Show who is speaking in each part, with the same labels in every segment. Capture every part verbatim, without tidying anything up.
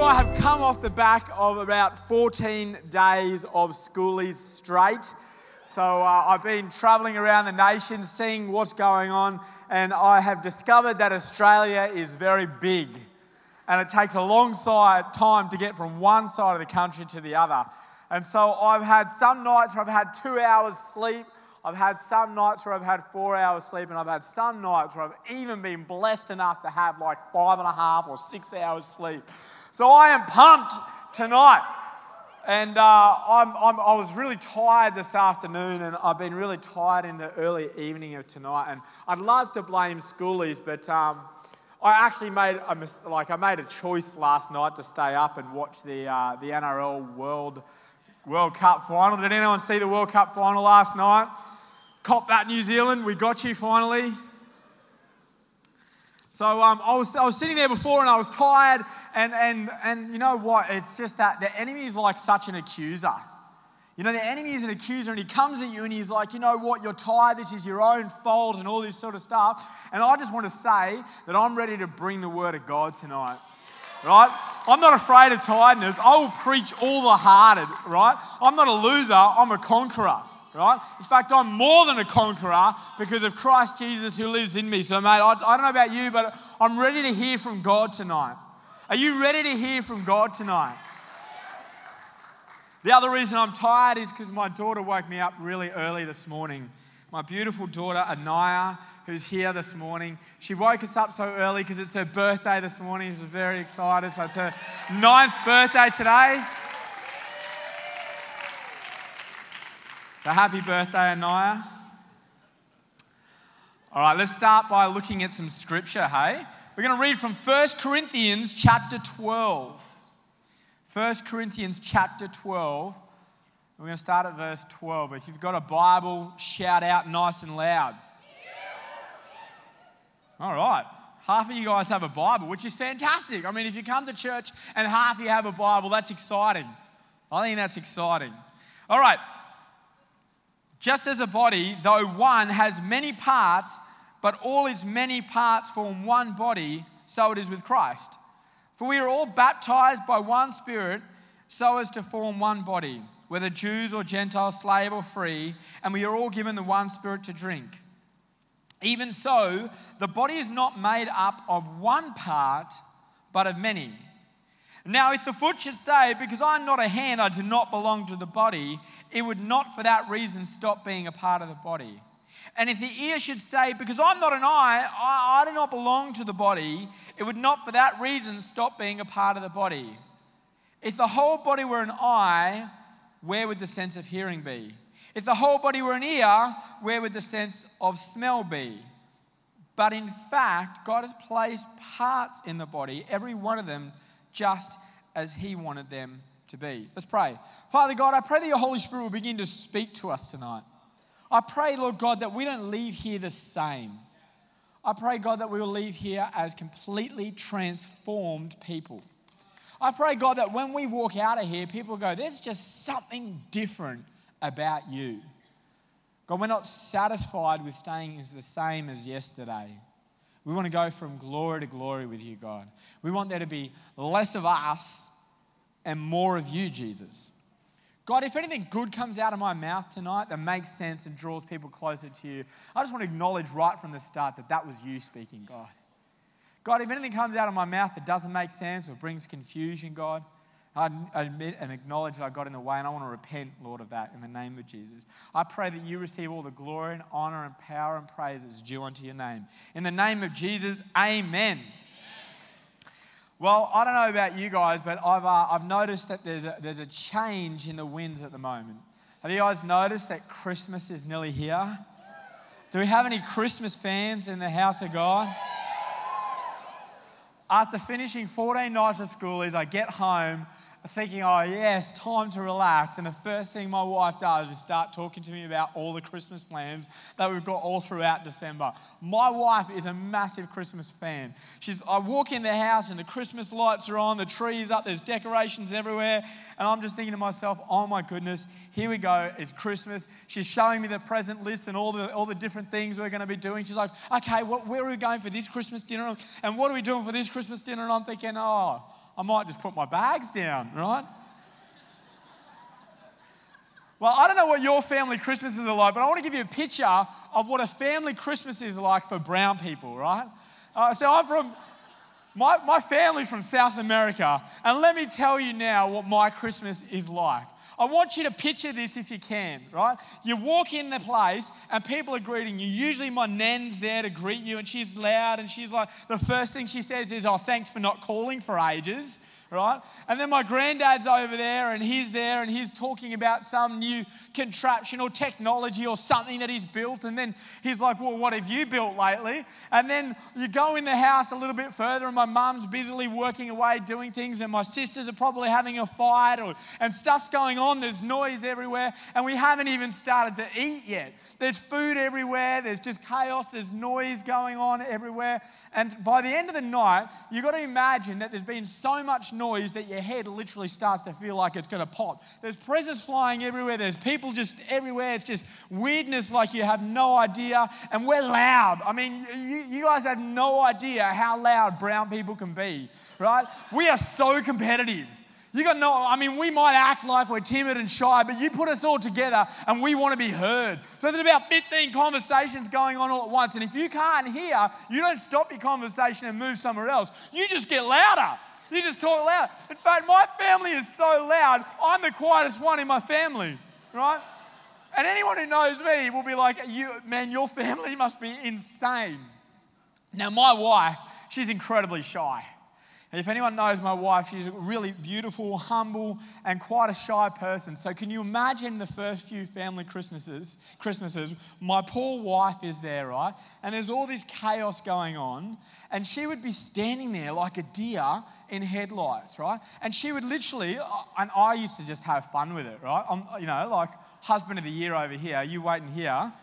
Speaker 1: you, I have come off the back of about fourteen days of schoolies straight. So uh, I've been travelling around the nation, seeing what's going on, and I have discovered that Australia is very big, and it takes a long side time to get from one side of the country to the other. And so I've had some nights where I've had two hours sleep, I've had some nights where I've had four hours sleep, and I've had some nights where I've even been blessed enough to have like five and a half or six hours sleep. So I am pumped tonight. And uh, I'm, I'm, I was really tired this afternoon, and I've been really tired in the early evening of tonight. And I'd love to blame schoolies, but um, I actually made a mis- like I made a choice last night to stay up and watch the uh, the N R L World World Cup final. Did anyone see the World Cup final last night? Cop that, New Zealand, we got you finally. So um, I was I was sitting there before, and I was tired. And and and you know what? It's just that the enemy is like such an accuser. You know, the enemy is an accuser, and he comes at you and he's like, you know what? You're tired. This is your own fault and all this sort of stuff. And I just want to say that I'm ready to bring the word of God tonight. Right? I'm not afraid of tiredness. I will preach all the hearted. Right? I'm not a loser. I'm a conqueror. Right? In fact, I'm more than a conqueror because of Christ Jesus who lives in me. So, mate, I, I don't know about you, but I'm ready to hear from God tonight. Are you ready to hear from God tonight? The other reason I'm tired is because my daughter woke me up really early this morning. My beautiful daughter, Anaya, who's here this morning. She woke us up so early because it's her birthday this morning. She's very excited. So it's her ninth birthday today. So happy birthday, Anaya. All right, let's start by looking at some scripture, hey? We're going to read from First Corinthians chapter twelve. First Corinthians chapter twelve. We're going to start at verse twelve. If you've got a Bible, shout out nice and loud. All right. Half of you guys have a Bible, which is fantastic. I mean, if you come to church and half of you have a Bible, that's exciting. I think that's exciting. All right. Just as a body, though one has many parts, but all its many parts form one body, so it is with Christ. For we are all baptized by one Spirit, so as to form one body, whether Jews or Gentiles, slave or free, and we are all given the one Spirit to drink. Even so, the body is not made up of one part, but of many. Now, if the foot should say, because I'm not a hand, I do not belong to the body, it would not for that reason stop being a part of the body. And if the ear should say, because I'm not an eye, I, I do not belong to the body, it would not for that reason stop being a part of the body. If the whole body were an eye, where would the sense of hearing be? If the whole body were an ear, where would the sense of smell be? But in fact, God has placed parts in the body, every one of them, just as he wanted them to be. Let's pray. Father God, I pray that your Holy Spirit will begin to speak to us tonight. I pray, Lord God, that we don't leave here the same. I pray, God, that we will leave here as completely transformed people. I pray, God, that when we walk out of here, people go, there's just something different about you. God, we're not satisfied with staying as the same as yesterday. We want to go from glory to glory with you, God. We want there to be less of us and more of you, Jesus. God, if anything good comes out of my mouth tonight that makes sense and draws people closer to you, I just want to acknowledge right from the start that that was you speaking, God. God, if anything comes out of my mouth that doesn't make sense or brings confusion, God, I admit and acknowledge that I got in the way, and I want to repent, Lord, of that in the name of Jesus. I pray that you receive all the glory and honor and power and praise that's due unto your name. In the name of Jesus, amen. Well, I don't know about you guys, but I've uh, I've noticed that there's a, there's a change in the winds at the moment. Have you guys noticed that Christmas is nearly here? Do we have any Christmas fans in the house of God? After finishing fourteen nights of school, as I get home, thinking, oh yes, time to relax. And the first thing my wife does is start talking to me about all the Christmas plans that we've got all throughout December. My wife is a massive Christmas fan. She's, I walk in the house and the Christmas lights are on, the tree's up, there's decorations everywhere. And I'm just thinking to myself, oh my goodness, here we go, it's Christmas. She's showing me the present list and all the all the different things we're going to be doing. She's like, okay, what, where are we going for this Christmas dinner? And what are we doing for this Christmas dinner? And I'm thinking, oh, I might just put my bags down, right? Well, I don't know what your family Christmases are like, but I want to give you a picture of what a family Christmas is like for brown people, right? Uh, so I'm from, my, my family's from South America, and let me tell you now what my Christmas is like. I want you to picture this if you can, right? You walk in the place and people are greeting you. Usually my nan's there to greet you, and she's loud, and she's like, the first thing she says is, oh, thanks for not calling for ages. Right? And then my granddad's over there and he's there and he's talking about some new contraption or technology or something that he's built. And then he's like, well, what have you built lately? And then you go in the house a little bit further and my mum's busily working away doing things and my sisters are probably having a fight or, and stuff's going on. There's noise everywhere and we haven't even started to eat yet. There's food everywhere. There's just chaos. There's noise going on everywhere. And by the end of the night, you've got to imagine that there's been so much noise that your head literally starts to feel like it's going to pop. There's presents flying everywhere. There's people just everywhere. It's just weirdness like you have no idea. And we're loud. I mean, you, you guys have no idea how loud brown people can be, right? We are so competitive. You got no, I mean, we might act like we're timid and shy, but you put us all together and we want to be heard. So there's about fifteen conversations going on all at once. And if you can't hear, you don't stop your conversation and move somewhere else. You just get louder. You just talk loud. In fact, my family is so loud, I'm the quietest one in my family, right? And anyone who knows me will be like, "You, man, your family must be insane." Now, my wife, she's incredibly shy. And if anyone knows my wife, she's a really beautiful, humble, and quite a shy person. So can you imagine the first few family Christmases, Christmases, my poor wife is there, right? And there's all this chaos going on. And she would be standing there like a deer in headlights, right? And she would literally, and I used to just have fun with it, right? I'm, you know, like husband of the year over here, you waiting here.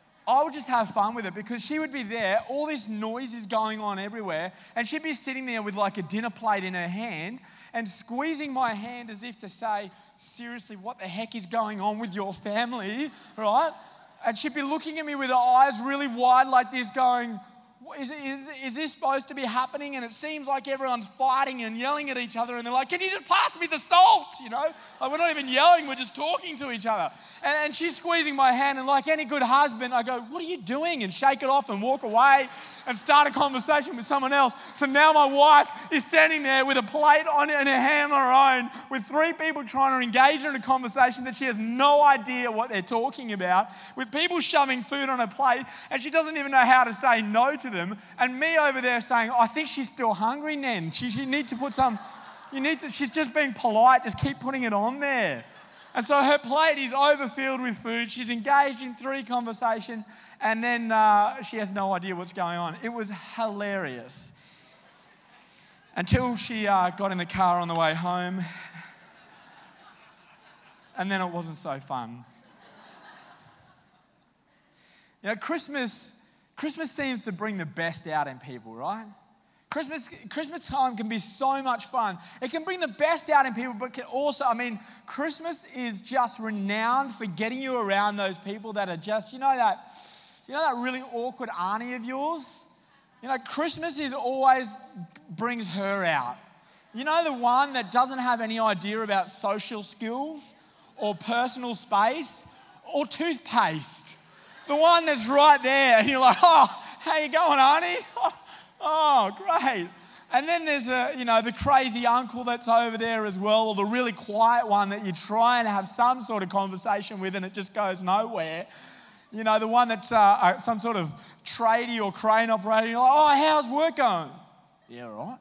Speaker 1: I would just have fun with it because she would be there, all this noise is going on everywhere, and she'd be sitting there with like a dinner plate in her hand and squeezing my hand as if to say, seriously, what the heck is going on with your family, right? And she'd be looking at me with her eyes really wide like this going, Is, is, is this supposed to be happening? And it seems like everyone's fighting and yelling at each other. And they're like, can you just pass me the salt? You know, like we're not even yelling, we're just talking to each other. And, and she's squeezing my hand. And like any good husband, I go, what are you doing? And shake it off and walk away and start a conversation with someone else. So now my wife is standing there with a plate on in her hand on her own with three people trying to engage her in a conversation that she has no idea what they're talking about, with people shoving food on her plate. And she doesn't even know how to say no to them. And me over there saying, I think she's still hungry, Nen. She, she needs to put some, you need to, she's just being polite, just keep putting it on there. And so her plate is overfilled with food. She's engaged in three conversations and then uh, she has no idea what's going on. It was hilarious. Until she uh, got in the car on the way home. And then it wasn't so fun. You know, Christmas... Christmas seems to bring the best out in people, right? Christmas, Christmas time can be so much fun. It can bring the best out in people, but can also, I mean, Christmas is just renowned for getting you around those people that are just, you know that, you know that really awkward auntie of yours? You know, Christmas is always brings her out. You know the one that doesn't have any idea about social skills or personal space or toothpaste. The one that's right there, and you're like, oh, how you going, Auntie? Oh, oh, great. And then there's the, you know, the crazy uncle that's over there as well, or the really quiet one that you try and have some sort of conversation with and it just goes nowhere. You know, the one that's uh, some sort of tradie or crane operator, you're like, oh, how's work going? Yeah, all right.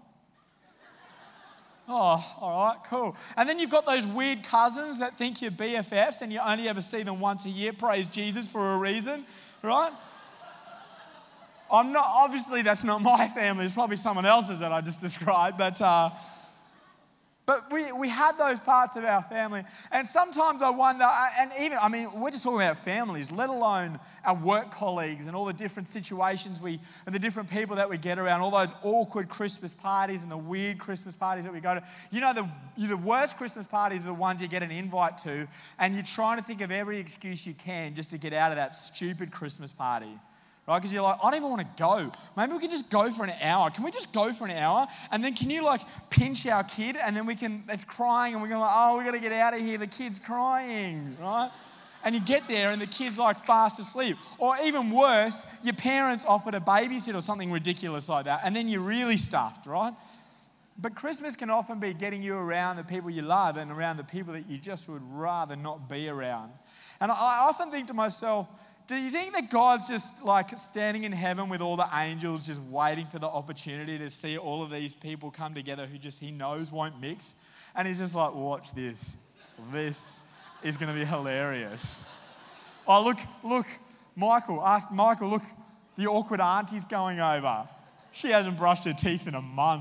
Speaker 1: Oh, all right, cool. And then you've got those weird cousins that think you're B F Fs and you only ever see them once a year, praise Jesus for a reason, right? I'm not, obviously that's not my family, it's probably someone else's that I just described, but uh, but we, we had those parts of our family. And sometimes I wonder, and even, I mean, we're just talking about families, let alone our work colleagues and all the different situations we, and the different people that we get around, all those awkward Christmas parties and the weird Christmas parties that we go to. You know, the, the worst Christmas parties are the ones you get an invite to, and you're trying to think of every excuse you can just to get out of that stupid Christmas party. right? Because you're like, I don't even want to go. Maybe we can just go for an hour. Can we just go for an hour? And then can you like pinch our kid and then we can, it's crying and we're going to like, oh, we got to get out of here. The kid's crying, right? And you get there and the kid's like fast asleep. Or even worse, your parents offered a babysit or something ridiculous like that. And then you're really stuffed, right? But Christmas can often be getting you around the people you love and around the people that you just would rather not be around. And I often think to myself, do you think that God's just like standing in heaven with all the angels just waiting for the opportunity to see all of these people come together who just he knows won't mix? And he's just like, watch this. This is going to be hilarious. Oh, look, look, Michael, ask Michael, look, the awkward auntie's going over. She hasn't brushed her teeth in a month.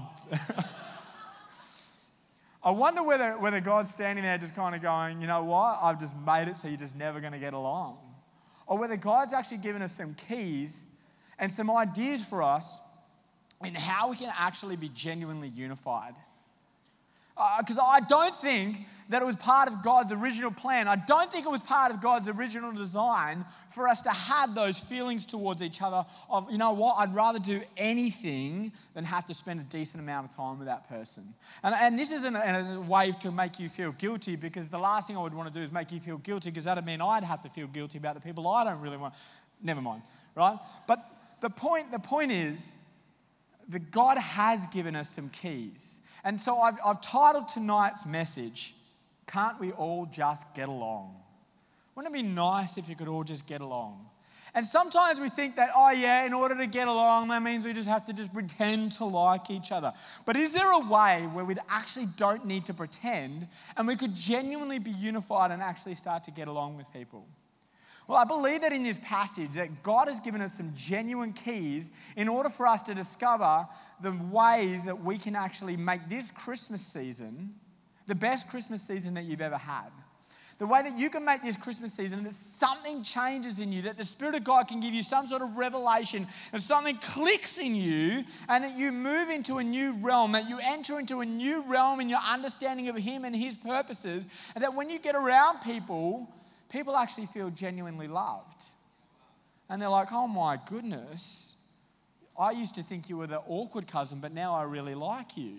Speaker 1: I wonder whether, whether God's standing there just kind of going, you know what, I've just made it so you're just never going to get along. Or whether God's actually given us some keys and some ideas for us in how we can actually be genuinely unified. Because uh, I don't think that it was part of God's original plan. I don't think it was part of God's original design for us to have those feelings towards each other of, you know what, I'd rather do anything than have to spend a decent amount of time with that person. And, and this isn't a, a way to make you feel guilty, because the last thing I would want to do is make you feel guilty, because that would mean I'd have to feel guilty about the people I don't really want. Never mind, right? But the point, the point is that God has given us some keys. And so I've, I've titled tonight's message, Can't We All Just Get Along? Wouldn't it be nice if you could all just get along? And sometimes we think that, oh yeah, in order to get along, that means we just have to just pretend to like each other. But is there a way where we actually don't need to pretend and we could genuinely be unified and actually start to get along with people? Well, I believe that in this passage that God has given us some genuine keys in order for us to discover the ways that we can actually make this Christmas season the best Christmas season that you've ever had. The way that you can make this Christmas season that something changes in you, that the Spirit of God can give you some sort of revelation and something clicks in you, and that you move into a new realm, that you enter into a new realm in your understanding of Him and His purposes, and that when you get around people, people actually feel genuinely loved. And they're like, oh my goodness, I used to think you were the awkward cousin, but now I really like you.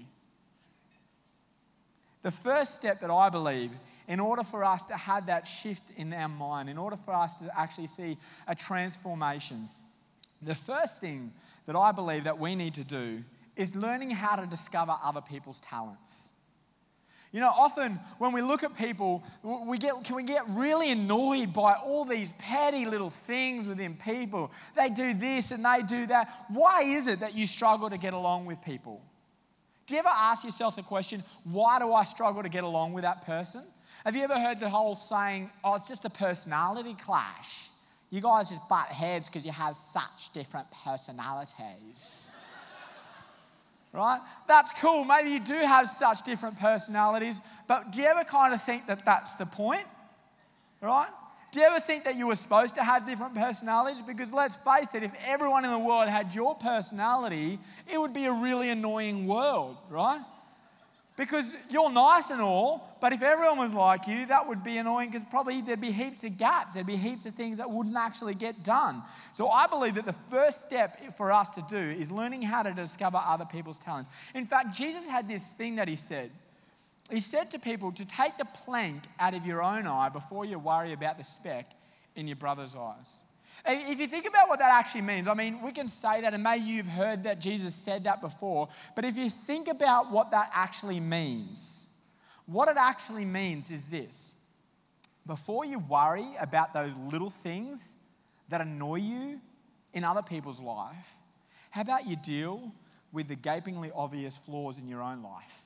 Speaker 1: The first step that I believe, in order for us to have that shift in our mind, in order for us to actually see a transformation, the first thing that I believe that we need to do is learning how to discover other people's talents. You know, often when we look at people, we get can we get really annoyed by all these petty little things within people. They do this and they do that. Why is it that you struggle to get along with people? Do you ever ask yourself the question, why do I struggle to get along with that person? Have you ever heard the whole saying, oh, it's just a personality clash? You guys just butt heads because you have such different personalities. Right? That's cool. Maybe you do have such different personalities, but do you ever kind of think that that's the point? Right? Do you ever think that you were supposed to have different personalities? Because let's face it, if everyone in the world had your personality, it would be a really annoying world, right? Because you're nice and all, but if everyone was like you, that would be annoying, because probably there'd be heaps of gaps. There'd be heaps of things that wouldn't actually get done. So I believe that the first step for us to do is learning how to discover other people's talents. In fact, Jesus had this thing that he said. He said to people to take the plank out of your own eye before you worry about the speck in your brother's eyes. If you think about what that actually means, I mean, we can say that, and maybe you've heard that Jesus said that before, but if you think about what that actually means, what it actually means is this. Before you worry about those little things that annoy you in other people's life, how about you deal with the gapingly obvious flaws in your own life?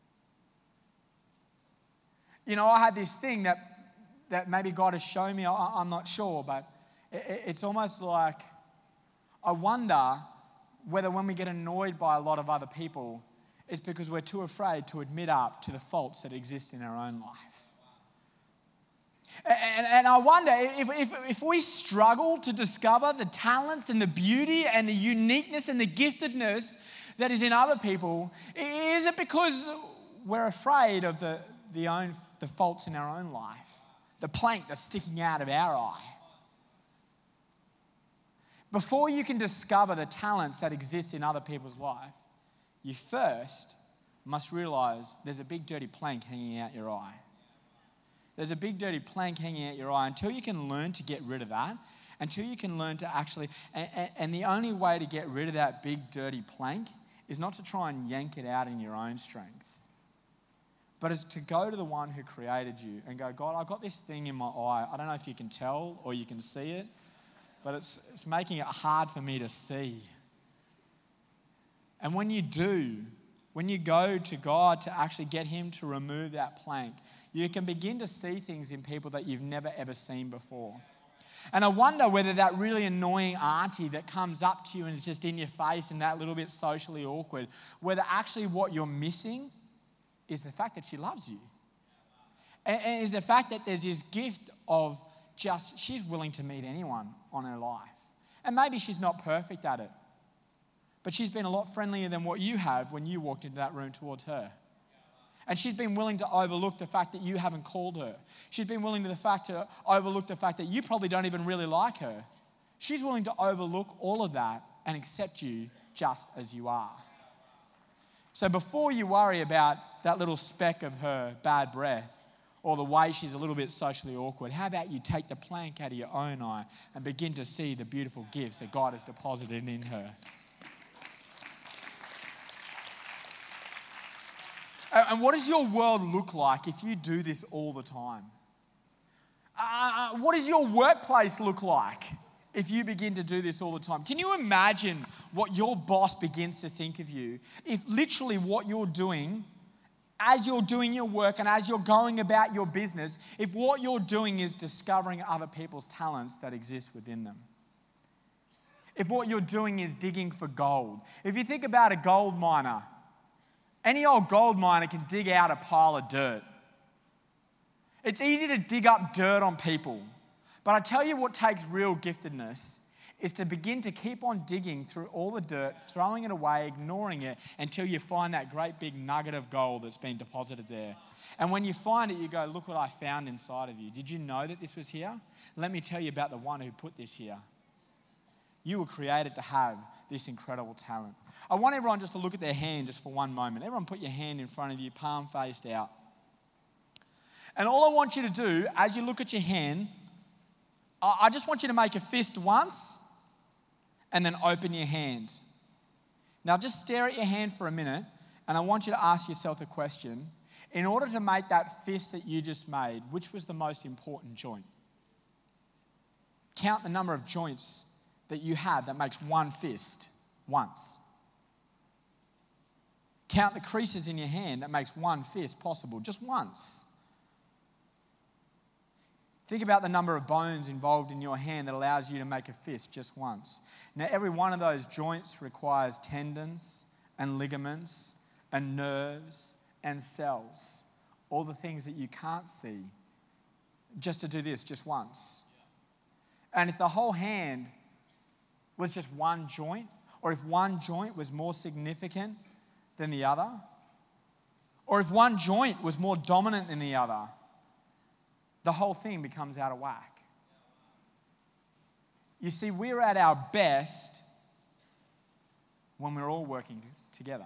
Speaker 1: You know, I had this thing that, that maybe God has shown me, I, I'm not sure, but it, it's almost like I wonder whether when we get annoyed by a lot of other people, it's because we're too afraid to admit up to the faults that exist in our own life. And, and I wonder if, if, if we struggle to discover the talents and the beauty and the uniqueness and the giftedness that is in other people, is it because we're afraid of the, the, own, the faults in our own life, the plank that's sticking out of our eye? Before you can discover the talents that exist in other people's life, you first must realize there's a big dirty plank hanging out your eye. There's a big dirty plank hanging out your eye. Until you can learn to get rid of that, until you can learn to actually, and, and the only way to get rid of that big dirty plank is not to try and yank it out in your own strength, but is to go to the one who created you and go, God, I've got this thing in my eye. I don't know if you can tell or you can see it, but it's, it's making it hard for me to see. And when you do, when you go to God to actually get him to remove that plank, you can begin to see things in people that you've never ever seen before. And I wonder whether that really annoying auntie that comes up to you and is just in your face and that little bit socially awkward, whether actually what you're missing is the fact that she loves you. And, and is the fact that there's this gift of just, she's willing to meet anyone on her life. And maybe she's not perfect at it, but she's been a lot friendlier than what you have when you walked into that room towards her. And she's been willing to overlook the fact that you haven't called her. She's been willing to the fact to overlook the fact that you probably don't even really like her. She's willing to overlook all of that and accept you just as you are. So before you worry about that little speck of her bad breath or the way she's a little bit socially awkward, how about you take the plank out of your own eye and begin to see the beautiful gifts that God has deposited in her. And what does your world look like if you do this all the time? Uh, what does your workplace look like if you begin to do this all the time? Can you imagine what your boss begins to think of you if literally what you're doing, as you're doing your work and as you're going about your business, if what you're doing is discovering other people's talents that exist within them? If what you're doing is digging for gold. If you think about a gold miner, any old gold miner can dig out a pile of dirt. It's easy to dig up dirt on people. But I tell you what takes real giftedness is to begin to keep on digging through all the dirt, throwing it away, ignoring it, until you find that great big nugget of gold that's been deposited there. And when you find it, you go, look what I found inside of you. Did you know that this was here? Let me tell you about the one who put this here. You were created to have this incredible talent. I want everyone just to look at their hand just for one moment. Everyone put your hand in front of you, palm faced out. And all I want you to do as you look at your hand, I just want you to make a fist once and then open your hand. Now just stare at your hand for a minute and I want you to ask yourself a question. In order to make that fist that you just made, which was the most important joint? Count the number of joints that you have that makes one fist once. Count the creases in your hand that makes one fist possible, just once. Think about the number of bones involved in your hand that allows you to make a fist just once. Now, every one of those joints requires tendons and ligaments and nerves and cells, all the things that you can't see, just to do this just once. And if the whole hand was just one joint, or if one joint was more significant than the other, or if one joint was more dominant than the other, the whole thing becomes out of whack. You see, we're at our best when we're all working together.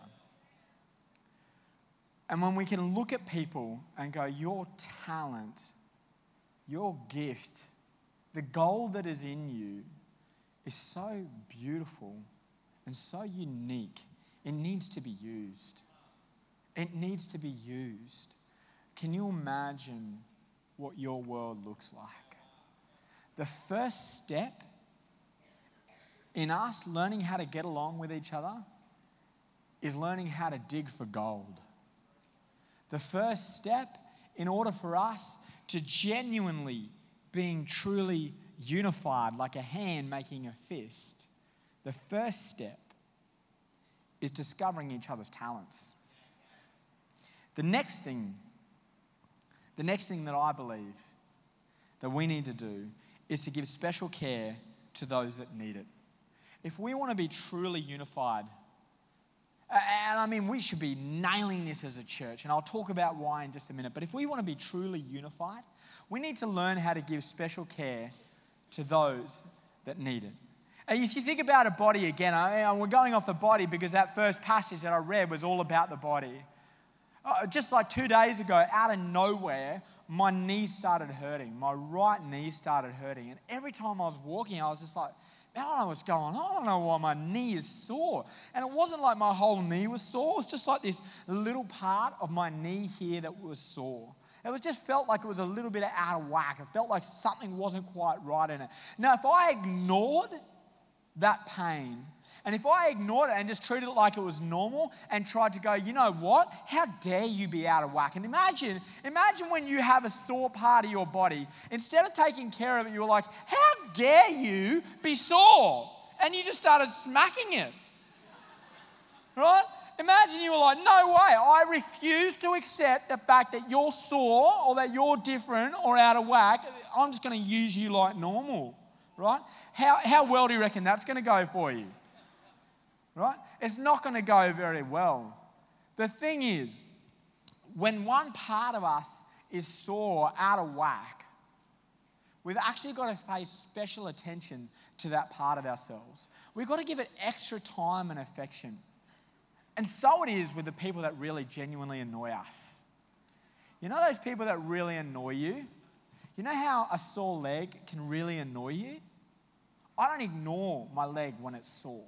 Speaker 1: And when we can look at people and go, your talent, your gift, the gold that is in you is so beautiful and so unique. It needs to be used. It needs to be used. Can you imagine what your world looks like? The first step in us learning how to get along with each other is learning how to dig for gold. The first step in order for us to genuinely being truly unified like a hand making a fist, the first step is discovering each other's talents. The next thing, the next thing that I believe that we need to do is to give special care to those that need it. If we want to be truly unified, and I mean, we should be nailing this as a church, and I'll talk about why in just a minute, but if we want to be truly unified, we need to learn how to give special care to those that need it. And if you think about a body again, I mean, we're going off the body because that first passage that I read was all about the body. Uh, just like two days ago, out of nowhere, my knee started hurting. My right knee started hurting. And every time I was walking, I was just like, man, I don't know what's going on. I don't know why my knee is sore. And it wasn't like my whole knee was sore. It was just like this little part of my knee here that was sore. It was just felt like it was a little bit out of whack. It felt like something wasn't quite right in it. Now, if I ignored that pain, and if I ignored it and just treated it like it was normal and tried to go, you know what? How dare you be out of whack? And imagine, imagine when you have a sore part of your body, instead of taking care of it, you were like, how dare you be sore? And you just started smacking it. Right? Imagine you were like, no way, I refuse to accept the fact that you're sore or that you're different or out of whack. I'm just going to use you like normal. Right? How, how well do you reckon that's going to go for you? Right? It's not going to go very well. The thing is, when one part of us is sore, out of whack, we've actually got to pay special attention to that part of ourselves. We've got to give it extra time and affection. And so it is with the people that really genuinely annoy us. You know those people that really annoy you? You know how a sore leg can really annoy you? I don't ignore my leg when it's sore.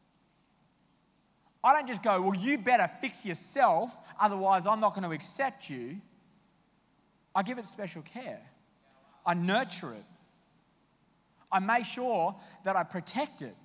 Speaker 1: I don't just go, well, you better fix yourself, otherwise I'm not going to accept you. I give it special care. I nurture it. I make sure that I protect it.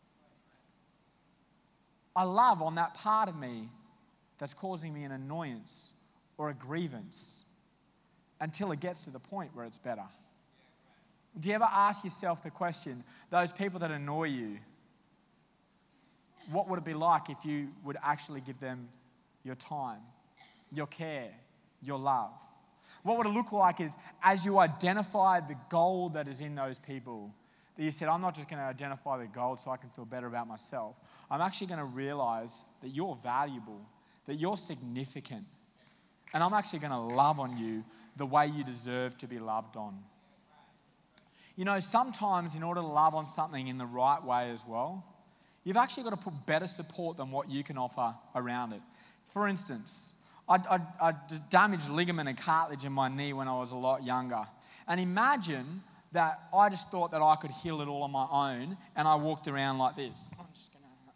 Speaker 1: I love on that part of me that's causing me an annoyance or a grievance until it gets to the point where it's better. Do you ever ask yourself the question, those people that annoy you, what would it be like if you would actually give them your time, your care, your love? What would it look like is as you identify the gold that is in those people, that you said, I'm not just going to identify the gold so I can feel better about myself. I'm actually going to realize that you're valuable, that you're significant, and I'm actually going to love on you the way you deserve to be loved on. You know, sometimes in order to love on something in the right way as well, you've actually got to put better support than what you can offer around it. For instance, I, I, I damaged ligament and cartilage in my knee when I was a lot younger. And imagine that I just thought that I could heal it all on my own, and I walked around like this. I'm just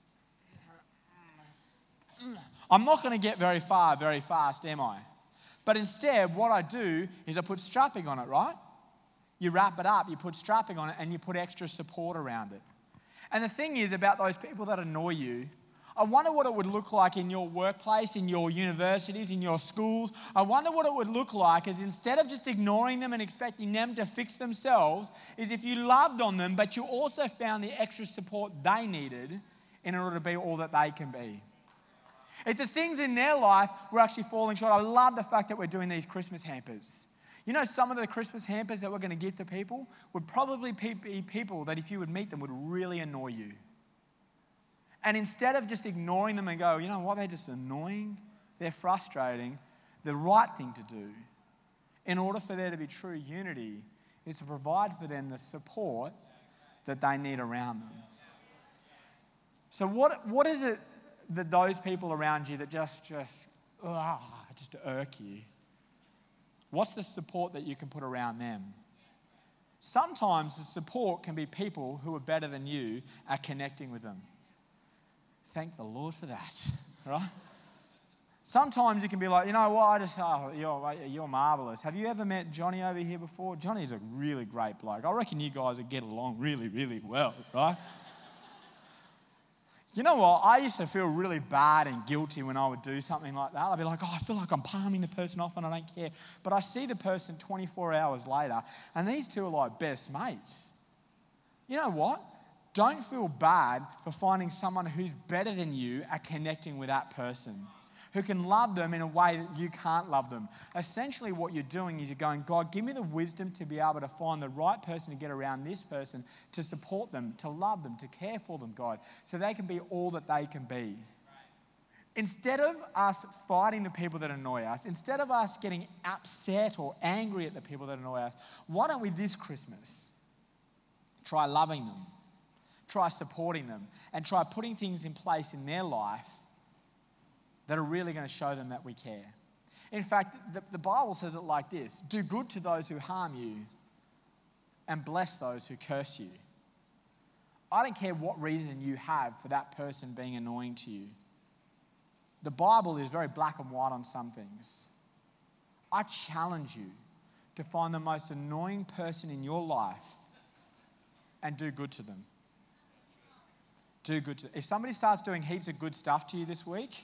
Speaker 1: gonna... I'm not going to get very far very fast, am I? But instead, what I do is I put strapping on it, right? You wrap it up, you put strapping on it, and you put extra support around it. And the thing is about those people that annoy you, I wonder what it would look like in your workplace, in your universities, in your schools. I wonder what it would look like is instead of just ignoring them and expecting them to fix themselves, is if you loved on them, but you also found the extra support they needed in order to be all that they can be. If the things in their life were actually falling short, I love the fact that we're doing these Christmas hampers. You know, some of the Christmas hampers that we're going to give to people would probably be people that if you would meet them would really annoy you. And instead of just ignoring them and go, you know what, they're just annoying, they're frustrating, the right thing to do in order for there to be true unity is to provide for them the support that they need around them. So what, what is it that those people around you that just, just, oh, just irk you? What's the support that you can put around them? Sometimes the support can be people who are better than you at connecting with them. Thank the Lord for that, right? Sometimes you can be like, you know what, I just, oh, you're, you're marvelous. Have you ever met Johnny over here before? Johnny's a really great bloke. I reckon you guys would get along really, really well, right? You know what? I used to feel really bad and guilty when I would do something like that. I'd be like, oh, I feel like I'm palming the person off and I don't care. But I see the person twenty-four hours later and these two are like best mates. You know what? Don't feel bad for finding someone who's better than you at connecting with that person, who can love them in a way that you can't love them. Essentially what you're doing is you're going, God, give me the wisdom to be able to find the right person to get around this person, to support them, to love them, to care for them, God, so they can be all that they can be. Instead of us fighting the people that annoy us, instead of us getting upset or angry at the people that annoy us, why don't we this Christmas try loving them? try supporting them, and try putting things in place in their life that are really going to show them that we care. In fact, the, the Bible says it like this: do good to those who harm you and bless those who curse you. I don't care what reason you have for that person being annoying to you. The Bible is very black and white on some things. I challenge you to find the most annoying person in your life and do good to them. Do good to them. If somebody starts doing heaps of good stuff to you this week,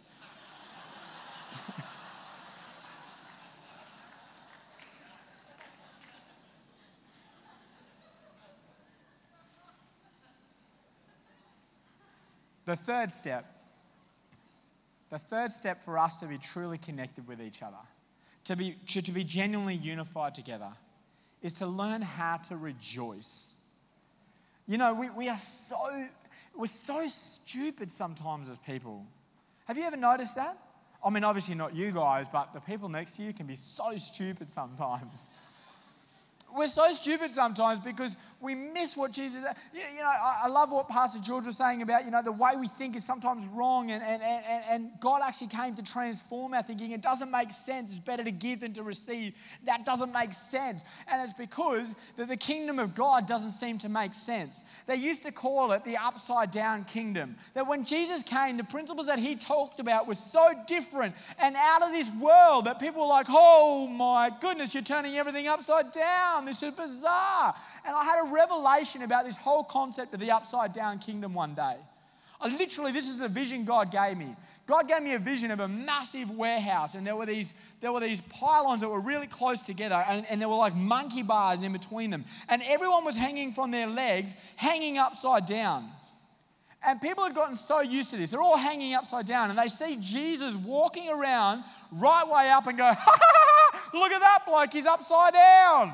Speaker 1: the third step, the third step for us to be truly connected with each other, to be, to, to be genuinely unified together, is to learn how to rejoice. You know, we, we are so, we're so stupid sometimes as people. Have you ever noticed that? I mean, obviously not you guys, but the people next to you can be so stupid sometimes. We're so stupid sometimes because we miss what Jesus... You know, I love what Pastor George was saying about, you know, the way we think is sometimes wrong, and, and, and, and God actually came to transform our thinking. It doesn't make sense. It's better to give than to receive. That doesn't make sense. And it's because that the kingdom of God doesn't seem to make sense. They used to call it the upside down kingdom. That when Jesus came, the principles that he talked about were so different and out of this world that people were like, oh my goodness, you're turning everything upside down. This is bizarre. And I had a revelation about this whole concept of the upside down kingdom one day. I literally, this is the vision God gave me. God gave me a vision of a massive warehouse, and there were these, there were these pylons that were really close together, and, and there were like monkey bars in between them. And everyone was hanging from their legs, hanging upside down. And people had gotten so used to this. They're all hanging upside down, and they see Jesus walking around right way up and go, ha ha ha, look at that bloke, he's upside down.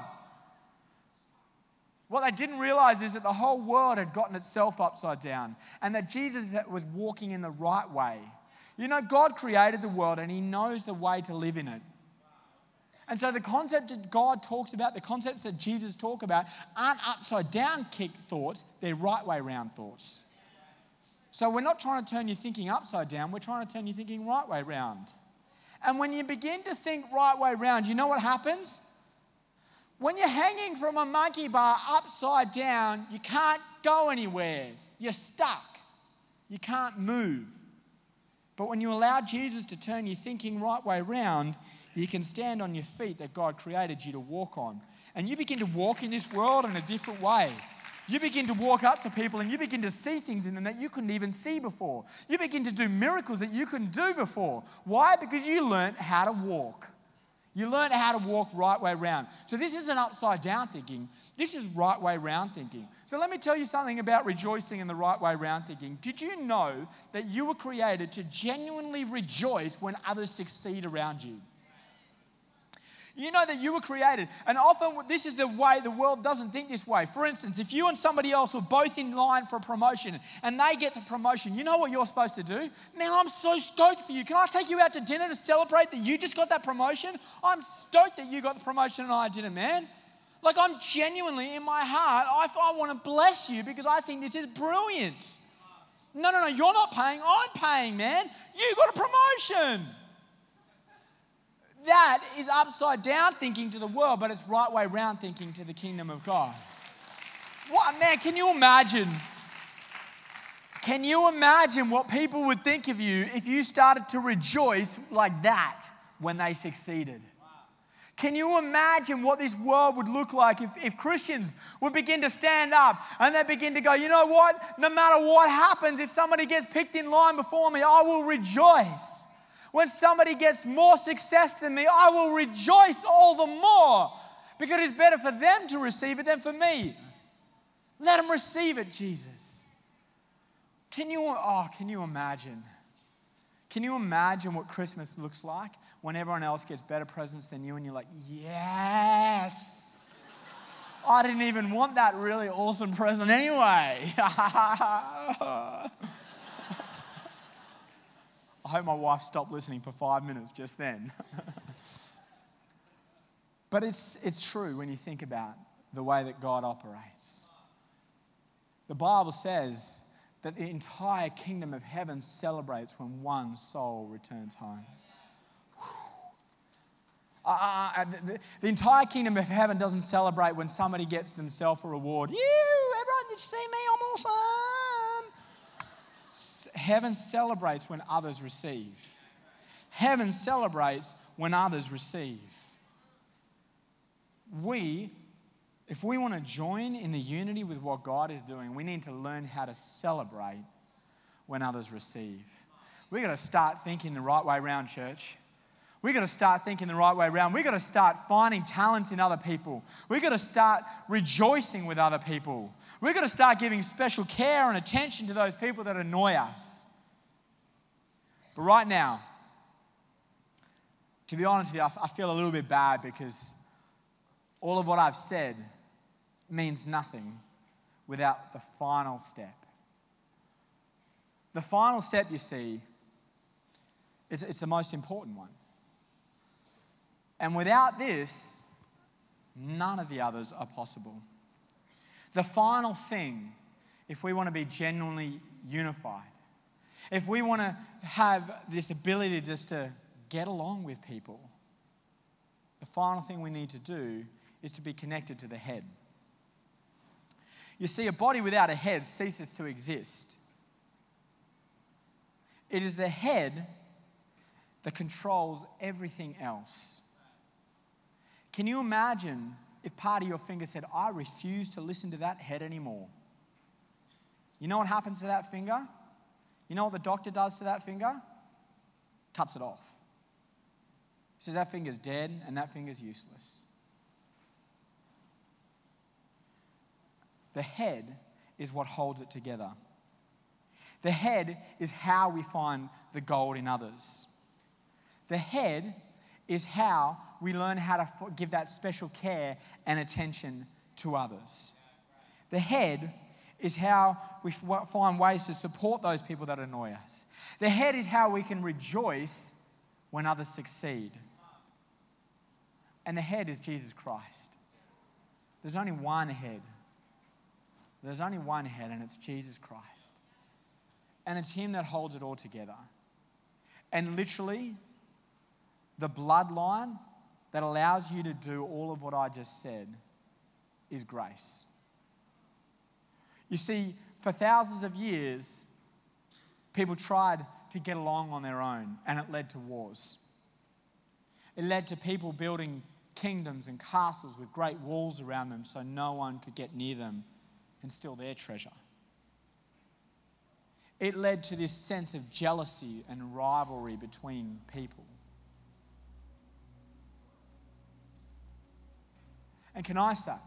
Speaker 1: What they didn't realize is that the whole world had gotten itself upside down, and that Jesus was walking in the right way. You know, God created the world and he knows the way to live in it. And so the concept that God talks about, the concepts that Jesus talks about, aren't upside down kick thoughts, they're right way round thoughts. So we're not trying to turn your thinking upside down, we're trying to turn your thinking right way round. And when you begin to think right way round, you know what happens? When you're hanging from a monkey bar upside down, you can't go anywhere. You're stuck. You can't move. But when you allow Jesus to turn your thinking right way round, you can stand on your feet that God created you to walk on. And you begin to walk in this world in a different way. You begin to walk up to people and you begin to see things in them that you couldn't even see before. You begin to do miracles that you couldn't do before. Why? Because you learned how to walk. You learn how to walk right way round. So this isn't upside down thinking. This is right way round thinking. So let me tell you something about rejoicing in the right way round thinking. Did you know that you were created to genuinely rejoice when others succeed around you? You know that you were created. And often this is the way the world doesn't think this way. For instance, if you and somebody else were both in line for a promotion and they get the promotion, you know what you're supposed to do? Man, I'm so stoked for you. Can I take you out to dinner to celebrate that you just got that promotion? I'm stoked that you got the promotion and I didn't, man. Like, I'm genuinely, in my heart, I, I want to bless you because I think this is brilliant. No, no, no, you're not paying. I'm paying, man. You got a promotion. That is upside down thinking to the world, but it's right way round thinking to the kingdom of God. What, man, can you imagine? Can you imagine what people would think of you if you started to rejoice like that when they succeeded? Can you imagine what this world would look like if, if Christians would begin to stand up and they begin to go, you know what? No matter what happens, if somebody gets picked in line before me, I will rejoice. When somebody gets more success than me, I will rejoice all the more because it's better for them to receive it than for me. Let them receive it, Jesus. Can you, oh, can you imagine? Can you imagine what Christmas looks like when everyone else gets better presents than you and you're like, yes. I didn't even want that really awesome present anyway. I hope my wife stopped listening for five minutes just then. But it's, it's true when you think about the way that God operates. The Bible says that the entire kingdom of heaven celebrates when one soul returns home. Uh, uh, the, the entire kingdom of heaven doesn't celebrate when somebody gets themselves a reward. You, everyone, did you see me? I'm awesome. Heaven celebrates when others receive. Heaven celebrates when others receive. We, if we want to join in the unity with what God is doing, we need to learn how to celebrate when others receive. We've got to start thinking the right way around, church. We've got to start thinking the right way around. We've got to start finding talent in other people. We've got to start rejoicing with other people. We've got to start giving special care and attention to those people that annoy us. But right now, to be honest with you, I feel a little bit bad because all of what I've said means nothing without the final step. The final step, you see, is it's the most important one. And without this, none of the others are possible. The final thing, if we want to be genuinely unified, if we want to have this ability just to get along with people, the final thing we need to do is to be connected to the head. You see, a body without a head ceases to exist. It is the head that controls everything else. Can you imagine if part of your finger said, I refuse to listen to that head anymore? You know what happens to that finger? You know what the doctor does to that finger? Cuts it off. He says that finger's dead and that finger's useless. The head is what holds it together. The head is how we find the gold in others. The head is how we learn how to give that special care and attention to others. The head is how we find ways to support those people that annoy us. The head is how we can rejoice when others succeed. And the head is Jesus Christ. There's only one head. There's only one head, and it's Jesus Christ. And it's Him that holds it all together. And literally, the bloodline that allows you to do all of what I just said is grace. You see, for thousands of years, people tried to get along on their own, and it led to wars. It led to people building kingdoms and castles with great walls around them so no one could get near them and steal their treasure. It led to this sense of jealousy and rivalry between people. And can I say,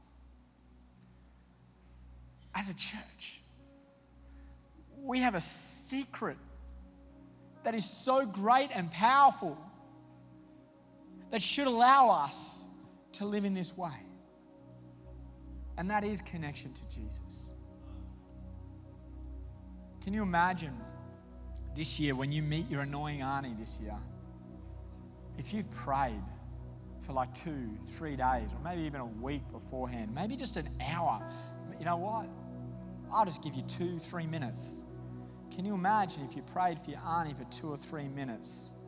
Speaker 1: as a church, we have a secret that is so great and powerful that should allow us to live in this way. And that is connection to Jesus. Can you imagine this year when you meet your annoying auntie this year, if you've prayed for like two, three days, or maybe even a week beforehand, maybe just an hour. You know what? I'll just give you two, three minutes. Can you imagine if you prayed for your auntie for two or three minutes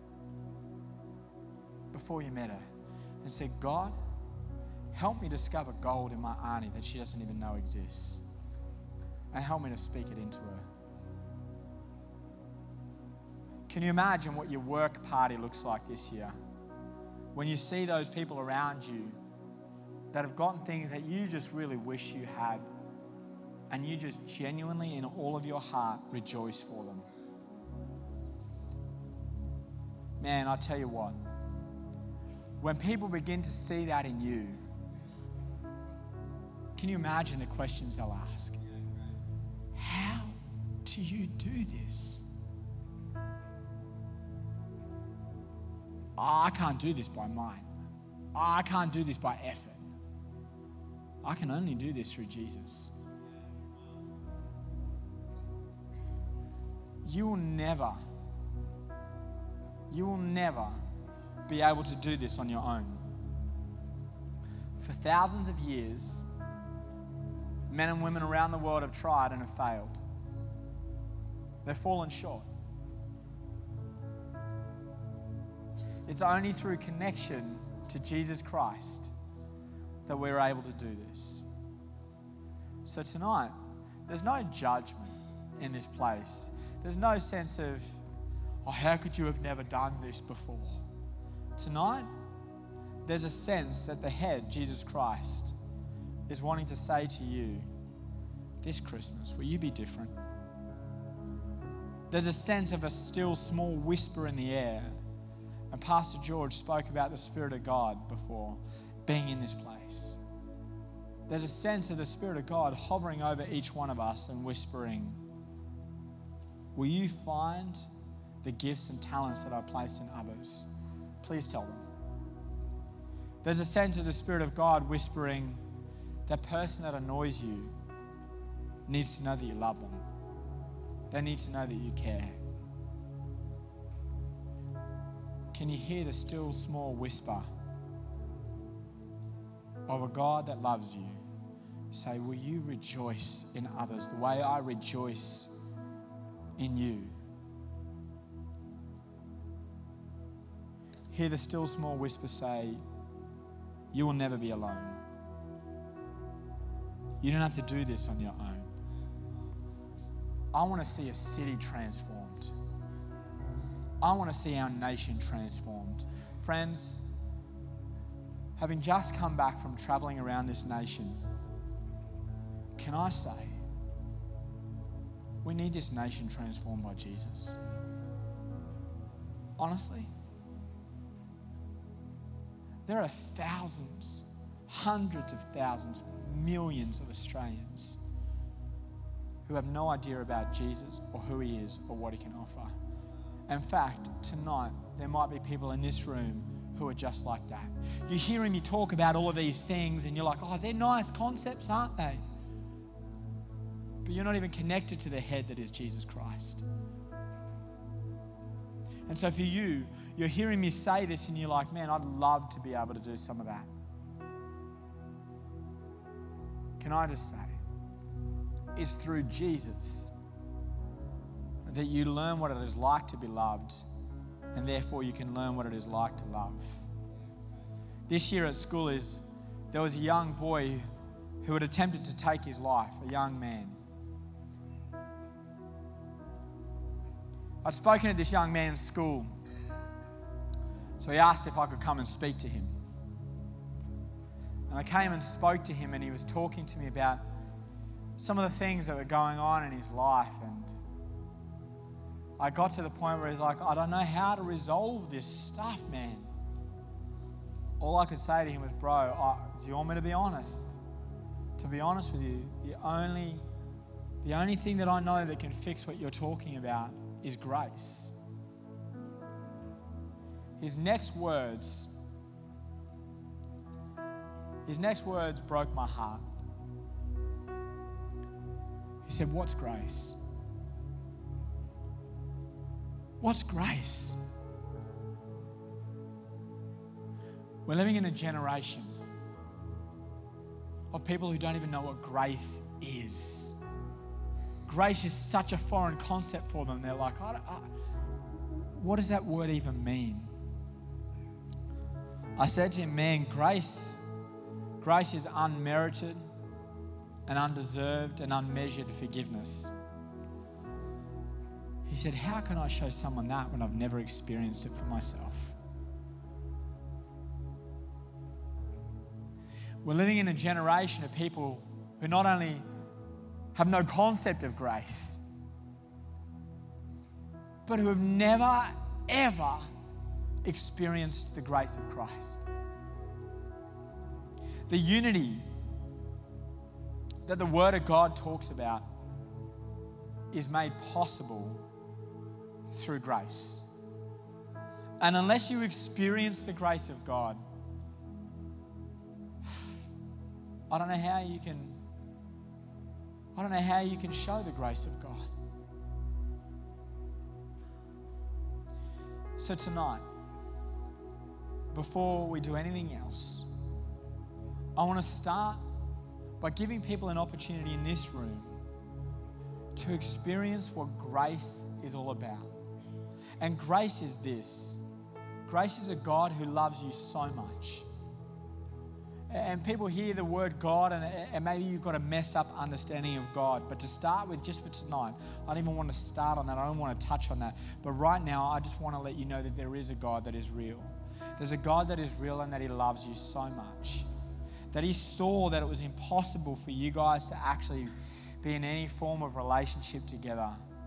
Speaker 1: before you met her and said, God, help me discover gold in my auntie that she doesn't even know exists, and help me to speak it into her. Can you imagine what your work party looks like this year? When you see those people around you that have gotten things that you just really wish you had, and you just genuinely, in all of your heart, rejoice for them. Man, I tell you what, when people begin to see that in you, can you imagine the questions they'll ask? How do you do this? Oh, I can't do this by might. Oh, I can't do this by effort. I can only do this through Jesus. You will never, you will never be able to do this on your own. For thousands of years, Men and women around the world have tried and have failed. They've fallen short. It's only through connection to Jesus Christ that we're able to do this. So tonight, there's no judgment in this place. There's no sense of, oh, how could you have never done this before? Tonight, there's a sense that the head, Jesus Christ, is wanting to say to you, this Christmas, will you be different? There's a sense of a still small whisper in the air. And Pastor George spoke about the Spirit of God before being in this place. There's a sense of the Spirit of God hovering over each one of us and whispering, will you find the gifts and talents that are placed in others? Please tell them. There's a sense of the Spirit of God whispering, that person that annoys you needs to know that you love them. They need to know that you care. Can you hear the still small whisper of a God that loves you say, will you rejoice in others the way I rejoice in you? Hear the still small whisper say, you will never be alone. You don't have to do this on your own. I want to see a city transformed. I want to see our nation transformed. Friends, having just come back from traveling around this nation, can I say, we need this nation transformed by Jesus. Honestly, there are thousands, hundreds of thousands, millions of Australians who have no idea about Jesus or who he is or what he can offer. In fact, tonight, there might be people in this room who are just like that. You're hearing me talk about all of these things and you're like, oh, they're nice concepts, aren't they? But you're not even connected to the head that is Jesus Christ. And so for you, you're hearing me say this and you're like, man, I'd love to be able to do some of that. Can I just say, it's through Jesus that you learn what it is like to be loved, and therefore you can learn what it is like to love. This year at school is, there was a young boy who had attempted to take his life, a young man. I'd spoken to this young man in school, so he asked if I could come and speak to him. And I came and spoke to him, and he was talking to me about some of the things that were going on in his life. And I got to the point where he's like, I don't know how to resolve this stuff, man. All I could say to him was, bro, I, do you want me to be honest? To be honest with you, the only, the only thing that I know that can fix what you're talking about is grace. His next words, his next words broke my heart. He said, what's grace? What's grace? We're living in a generation of people who don't even know what grace is. Grace is such a foreign concept for them. They're like, I don't, I, what does that word even mean? I said to him, man, grace, grace is unmerited and undeserved and unmeasured forgiveness. He said, how can I show someone that when I've never experienced it for myself? We're living in a generation of people who not only have no concept of grace, but who have never, ever experienced the grace of Christ. The unity that the Word of God talks about is made possible through grace. And unless you experience the grace of God, I don't know how you can, I don't know how you can show the grace of God. So tonight, before we do anything else, I want to start by giving people an opportunity in this room to experience what grace is all about. And grace is this. Grace is a God who loves you so much. And people hear the word God, and, and maybe you've got a messed up understanding of God. But to start with, just for tonight, I don't even want to start on that. I don't want to touch on that. But right now, I just want to let you know that there is a God that is real. There's a God that is real and that He loves you so much. That He saw that it was impossible for you guys to actually be in any form of relationship together.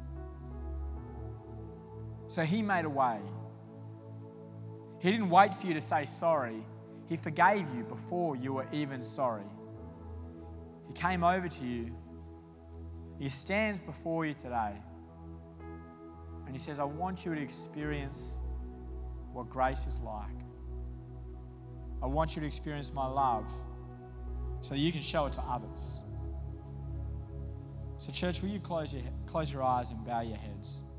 Speaker 1: So He made a way. He didn't wait for you to say sorry. He forgave you before you were even sorry. He came over to you. He stands before you today. And He says, I want you to experience what grace is like. I want you to experience my love so that you can show it to others. So church, will you close your, close your eyes and bow your heads?